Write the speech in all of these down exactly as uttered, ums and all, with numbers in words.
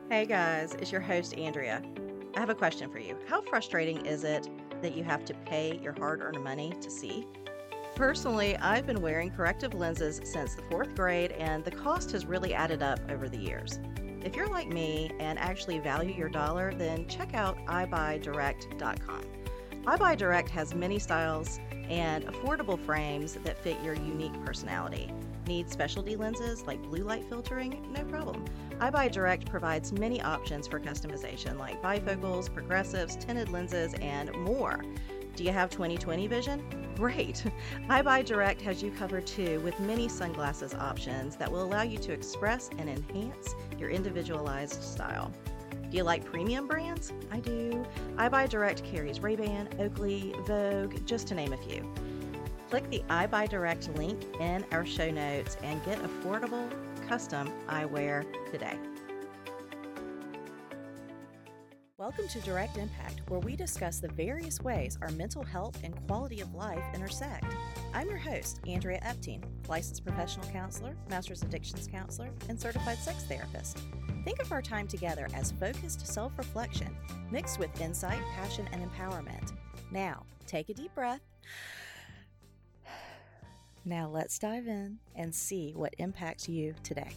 Hey guys, it's your host Andrea. I have a question for you. How frustrating is it that you have to pay your hard-earned money to see? Personally, I've been wearing corrective lenses since the fourth grade, and the cost has really added up over the years. If you're like me and actually value your dollar, then check out i buy direct dot com. iBuyDirect has many styles and affordable frames that fit your unique personality. Need specialty lenses like blue light filtering? No problem. iBuyDirect provides many options for customization like bifocals, progressives, tinted lenses, and more. Do you have twenty twenty vision? Great! iBuyDirect has you covered too with many sunglasses options that will allow you to express and enhance your individualized style. Do you like premium brands? I do. iBuyDirect carries Ray-Ban, Oakley, Vogue, just to name a few. Click the iBuyDirect link in our show notes and get affordable custom eyewear today. Welcome to Direct Impact, where we discuss the various ways our mental health and quality of life intersect. I'm your host, Andrea Epting, licensed professional counselor, master's addictions counselor, and certified sex therapist. Think of our time together as focused self-reflection, mixed with insight, passion, and empowerment. Now, take a deep breath. Now let's dive in and see what impacts you today.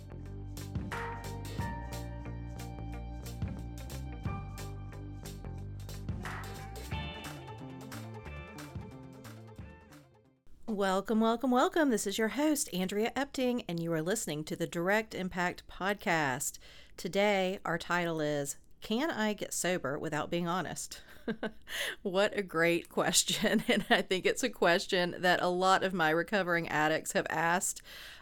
Welcome, welcome, welcome. This is your host, Andrea Epting, and you are listening to the Direct Impact Podcast. Today, our title is, Can I Get Sober Without Being Honest? What a great question. And I think it's a question that a lot of my recovering addicts have asked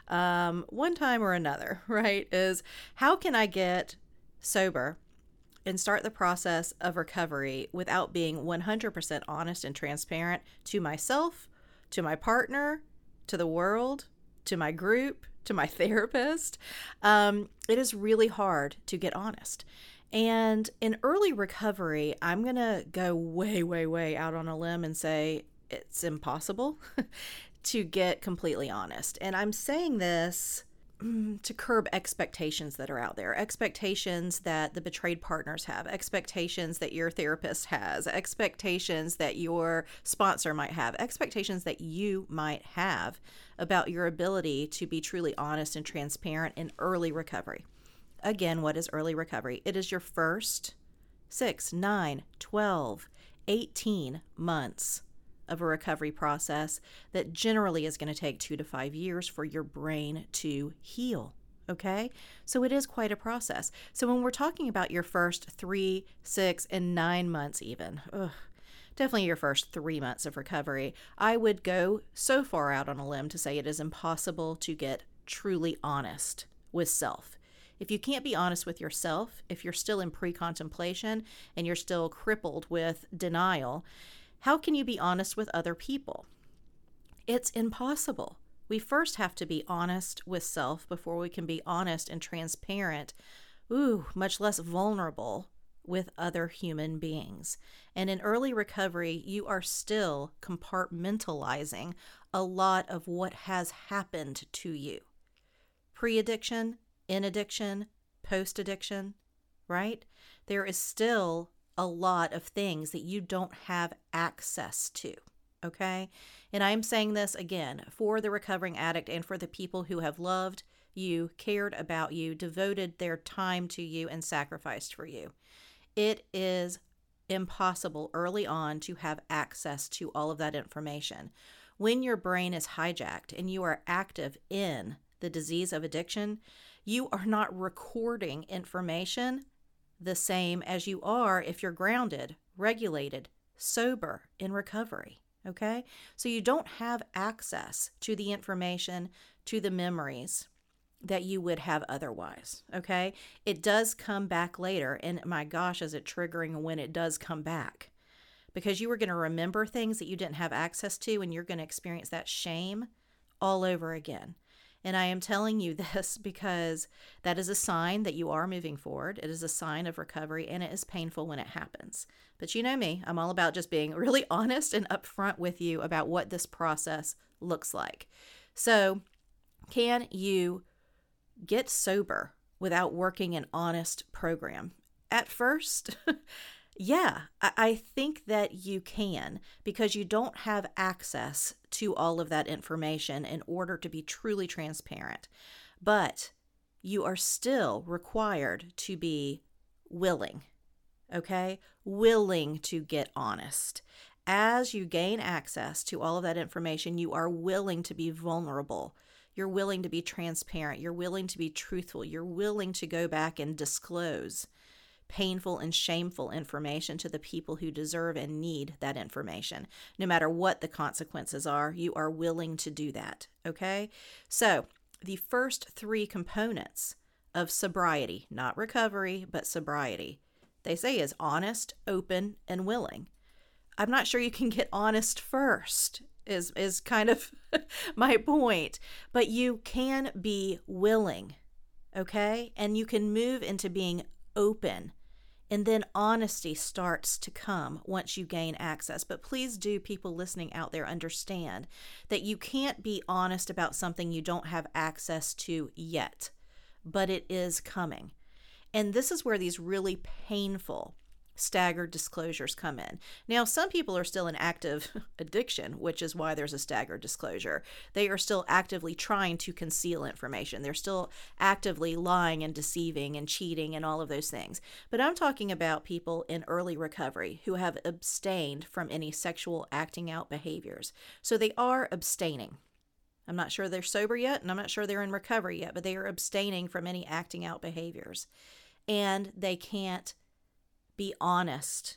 um, one time or another, right? Is how can I get sober and start the process of recovery without being one hundred percent honest and transparent to myself, to my partner, to the world, to my group, to my therapist? Um, it is really hard to get honest. And in early recovery, I'm going to go way, way, way out on a limb and say it's impossible to get completely honest. And I'm saying this mm, to curb expectations that are out there, expectations that the betrayed partners have, expectations that your therapist has, expectations that your sponsor might have, expectations that you might have about your ability to be truly honest and transparent in early recovery. Again, what is early recovery? It is your first six, nine, twelve, eighteen months of a recovery process that generally is going to take two to five years for your brain to heal. Okay? So it is quite a process. So when we're talking about your first three, six, and nine months even, ugh, definitely your first three months of recovery, I would go so far out on a limb to say it is impossible to get truly honest with self. If you can't be honest with yourself, if you're still in pre-contemplation and you're still crippled with denial, how can you be honest with other people? It's impossible. We first have to be honest with self before we can be honest and transparent, ooh, much less vulnerable with other human beings. And in early recovery, you are still compartmentalizing a lot of what has happened to you. Pre-addiction, in addiction, post-addiction, right? There is still a lot of things that you don't have access to, okay? And I'm saying this again for the recovering addict and for the people who have loved you, cared about you, devoted their time to you, and sacrificed for you. It is impossible early on to have access to all of that information. When your brain is hijacked and you are active in the disease of addiction, you are not recording information the same as you are if you're grounded, regulated, sober, in recovery, okay? So you don't have access to the information, to the memories that you would have otherwise, okay? It does come back later, and my gosh, is it triggering when it does come back, because you are going to remember things that you didn't have access to, and you're going to experience that shame all over again. And I am telling you this because that is a sign that you are moving forward. It is a sign of recovery, and it is painful when it happens. But you know me, I'm all about just being really honest and upfront with you about what this process looks like. So, can you get sober without working an honest program? At first, yeah, I, I think that you can, because you don't have access to all of that information in order to be truly transparent. But you are still required to be willing, okay? Willing to get honest. As you gain access to all of that information, you are willing to be vulnerable. You're willing to be transparent. You're willing to be truthful. You're willing to go back and disclose painful and shameful information to the people who deserve and need that information. No matter what the consequences are, you are willing to do that, okay? So the first three components of sobriety, not recovery, but sobriety, they say is honest, open, and willing. I'm not sure you can get honest first, is, is kind of my point, but you can be willing, okay? And you can move into being open. And then honesty starts to come once you gain access. But please do, people listening out there, understand that you can't be honest about something you don't have access to yet, but it is coming. And this is where these really painful staggered disclosures come in. Now, some people are still in active addiction, which is why there's a staggered disclosure. They are still actively trying to conceal information. They're still actively lying and deceiving and cheating and all of those things. But I'm talking about people in early recovery who have abstained from any sexual acting out behaviors. So they are abstaining. I'm not sure they're sober yet, and I'm not sure they're in recovery yet, but they are abstaining from any acting out behaviors. And they can't be honest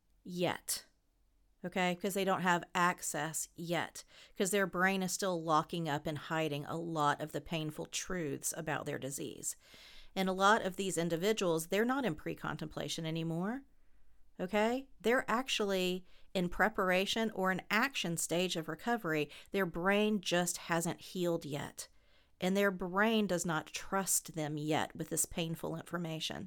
yet, okay? Because they don't have access yet, because their brain is still locking up and hiding a lot of the painful truths about their disease. And a lot of these individuals, they're not in pre-contemplation anymore, okay? They're actually in preparation or an action stage of recovery. Their brain just hasn't healed yet, and their brain does not trust them yet with this painful information.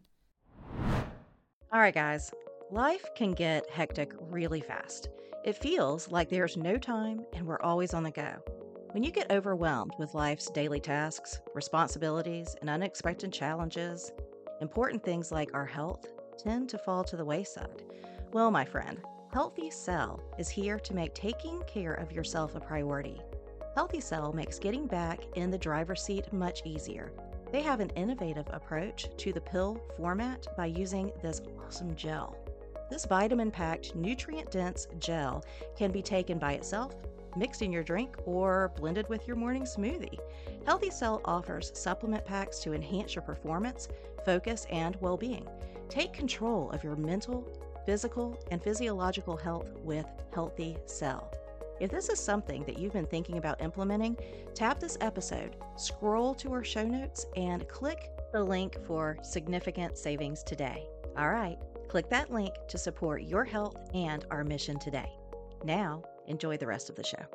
All right, guys, life can get hectic really fast. It feels like there's no time and we're always on the go. When you get overwhelmed with life's daily tasks, responsibilities, and unexpected challenges, important things like our health tend to fall to the wayside. Well, my friend, Healthy Cell is here to make taking care of yourself a priority. Healthy Cell makes getting back in the driver's seat much easier. They have an innovative approach to the pill format by using this awesome gel. This vitamin-packed, nutrient-dense gel can be taken by itself, mixed in your drink, or blended with your morning smoothie. Healthy Cell offers supplement packs to enhance your performance, focus, and well-being. Take control of your mental, physical, and physiological health with Healthy Cell. If this is something that you've been thinking about implementing, tap this episode, scroll to our show notes, and click the link for significant savings today. All right, click that link to support your health and our mission today. Now, enjoy the rest of the show.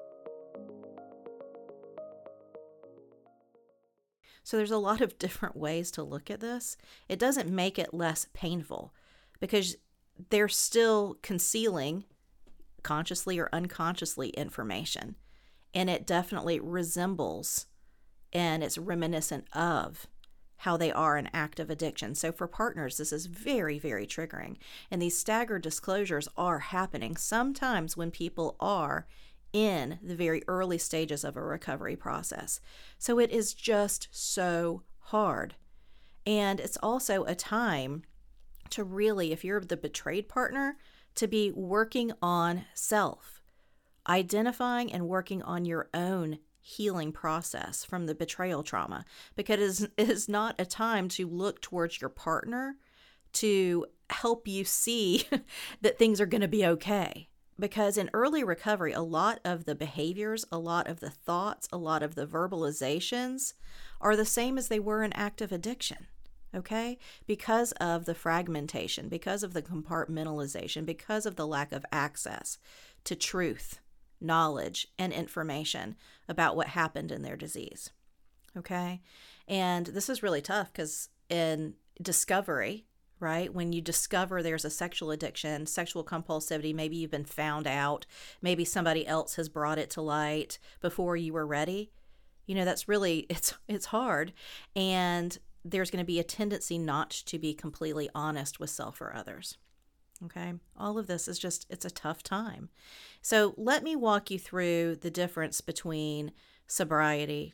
So there's a lot of different ways to look at this. It doesn't make it less painful because they're still concealing consciously or unconsciously information. And it definitely resembles and it's reminiscent of how they are in active addiction. So for partners, this is very, very triggering. And these staggered disclosures are happening sometimes when people are in the very early stages of a recovery process. So it is just so hard. And it's also a time to really, if you're the betrayed partner, to be working on self, identifying and working on your own healing process from the betrayal trauma, because it is not a time to look towards your partner to help you see that things are going to be okay. Because in early recovery, a lot of the behaviors, a lot of the thoughts, a lot of the verbalizations are the same as they were in active addiction. Okay, because of the fragmentation, because of the compartmentalization, because of the lack of access to truth, knowledge, and information about what happened in their disease. Okay, and this is really tough because in discovery, right, when you discover there's a sexual addiction, sexual compulsivity, maybe you've been found out, maybe somebody else has brought it to light before you were ready. You know, that's really, it's it's hard. And there's going to be a tendency not to be completely honest with self or others. Okay, all of this is just, it's a tough time. So let me walk you through the difference between sobriety,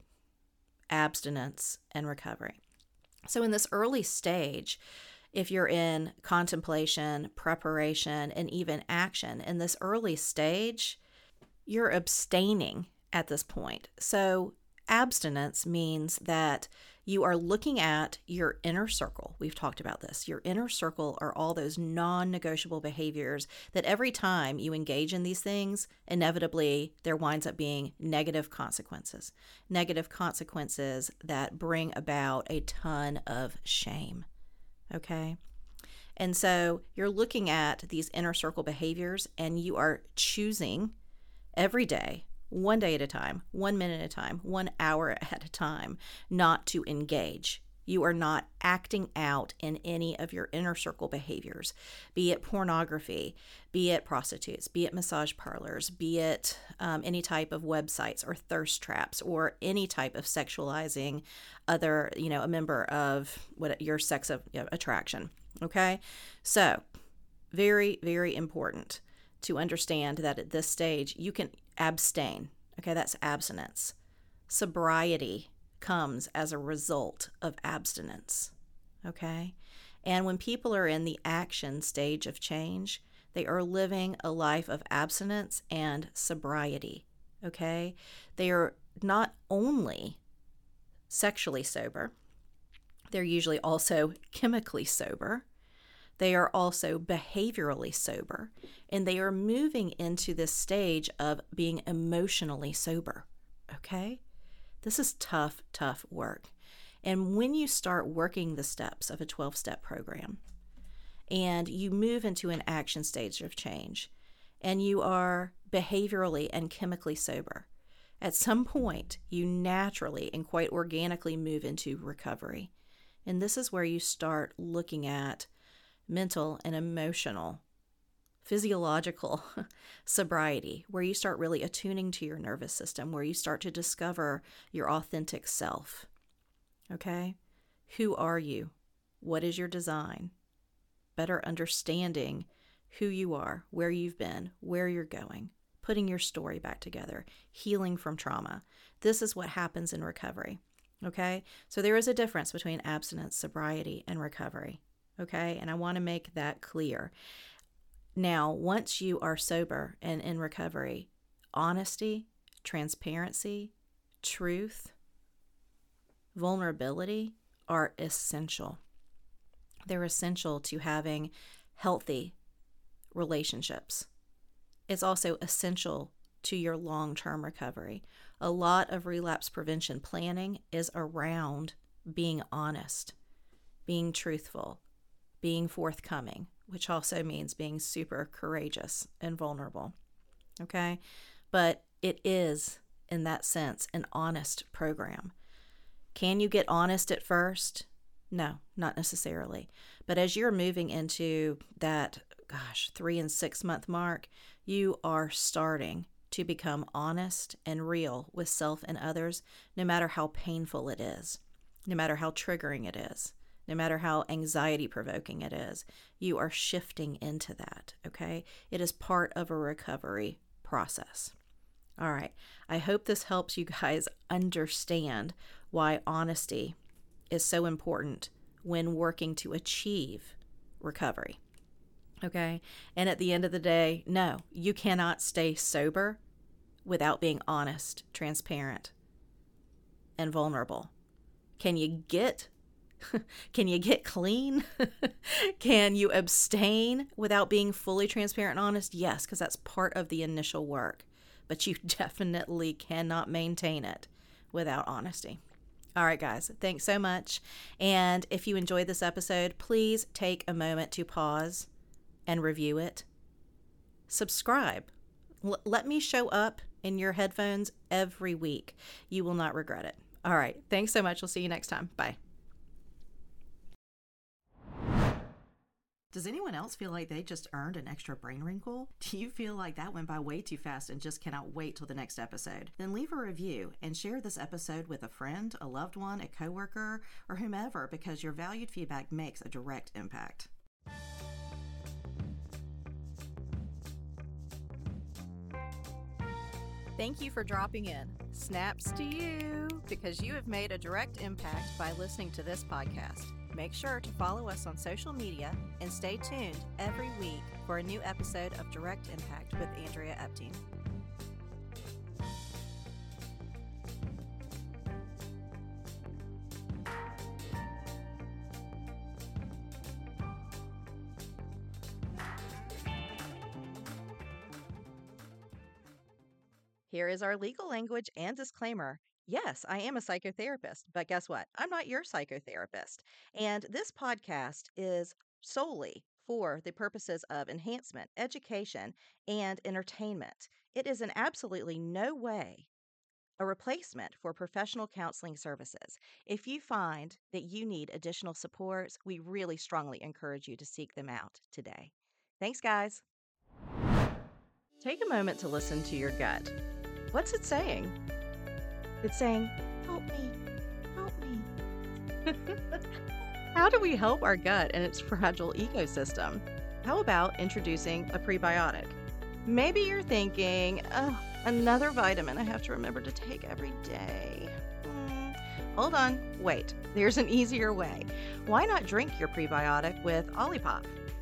abstinence, and recovery. So in this early stage, if you're in contemplation, preparation, and even action, in this early stage, you're abstaining at this point. So abstinence means that you are looking at your inner circle. We've talked about this. Your inner circle are all those non-negotiable behaviors that every time you engage in these things, inevitably there winds up being negative consequences. Negative consequences that bring about a ton of shame. Okay? And so you're looking at these inner circle behaviors and you are choosing every day, one day at a time, one minute at a time, one hour at a time, not to engage. You are not acting out in any of your inner circle behaviors, be it pornography, be it prostitutes, be it massage parlors, be it um, any type of websites or thirst traps or any type of sexualizing other, you know, a member of what your sex of you know, attraction. Okay. So very, very important to understand that at this stage you can abstain. Okay, that's abstinence. Sobriety comes as a result of abstinence. Okay, and when people are in the action stage of change, they are living a life of abstinence and sobriety. Okay, they are not only sexually sober, they're usually also chemically sober. They are also behaviorally sober, and they are moving into this stage of being emotionally sober, okay? This is tough, tough work. And when you start working the steps of a twelve-step program, and you move into an action stage of change, and you are behaviorally and chemically sober, at some point, you naturally and quite organically move into recovery. And this is where you start looking at mental and emotional, physiological sobriety, where you start really attuning to your nervous system, where you start to discover your authentic self. Okay? Who are you? What is your design? Better understanding who you are, where you've been, where you're going, putting your story back together, healing from trauma. This is what happens in recovery. Okay? So there is a difference between abstinence, sobriety, and recovery. Okay, and I want to make that clear. Now, once you are sober and in recovery, honesty, transparency, truth, vulnerability are essential. They're essential to having healthy relationships. It's also essential to your long-term recovery. A lot of relapse prevention planning is around being honest, being truthful, being forthcoming, which also means being super courageous and vulnerable. Okay? But it is, in that sense, an honest program. Can you get honest at first? No, not necessarily. But as you're moving into that, gosh, three and six month mark, you are starting to become honest and real with self and others, no matter how painful it is, no matter how triggering it is. No matter how anxiety provoking it is, you are shifting into that, okay? It is part of a recovery process. All right. I hope this helps you guys understand why honesty is so important when working to achieve recovery, okay? And at the end of the day, no, you cannot stay sober without being honest, transparent, and vulnerable. Can you get Can you get clean? Can you abstain without being fully transparent and honest? Yes, because that's part of the initial work. But you definitely cannot maintain it without honesty. All right, guys, thanks so much. And if you enjoyed this episode, please take a moment to pause and review it. Subscribe. L- let me show up in your headphones every week. You will not regret it. All right, thanks so much. We'll see you next time. Bye. Does anyone else feel like they just earned an extra brain wrinkle? Do you feel like that went by way too fast and just cannot wait till the next episode? Then leave a review and share this episode with a friend, a loved one, a coworker, or whomever, because your valued feedback makes a direct impact. Thank you for dropping in. Snaps to you, because you have made a direct impact by listening to this podcast. Make sure to follow us on social media and stay tuned every week for a new episode of Direct Impact with Andrea Epting. Here is our legal language and disclaimer. Yes, I am a psychotherapist, but guess what? I'm not your psychotherapist. And this podcast is solely for the purposes of enhancement, education, and entertainment. It is in absolutely no way a replacement for professional counseling services. If you find that you need additional supports, we really strongly encourage you to seek them out today. Thanks, guys. Take a moment to listen to your gut. What's it saying? It's saying, help me, help me. How do we help our gut and its fragile ecosystem? How about introducing a prebiotic? Maybe you're thinking, oh, another vitamin I have to remember to take every day. Mm, hold on, wait, there's an easier way. Why not drink your prebiotic with Olipop?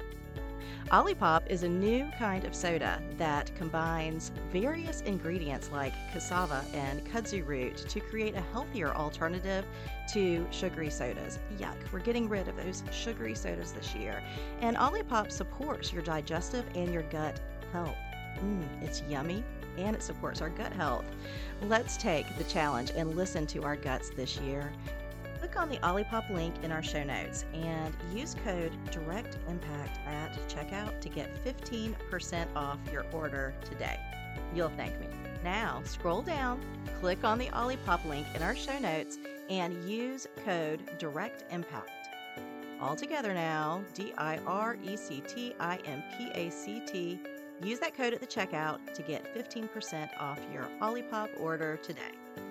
Olipop is a new kind of soda that combines various ingredients like cassava and kudzu root to create a healthier alternative to sugary sodas. Yuck, we're getting rid of those sugary sodas this year. And Olipop supports your digestive and your gut health. Mmm, it's yummy and it supports our gut health. Let's take the challenge and listen to our guts this year. Click on the Olipop link in our show notes and use code DIRECTIMPACT at checkout to get fifteen percent off your order today. You'll thank me. Now, scroll down, click on the Olipop link in our show notes, and use code DIRECTIMPACT. All together now, D I R E C T I M P A C T. Use that code at the checkout to get fifteen percent off your Olipop order today.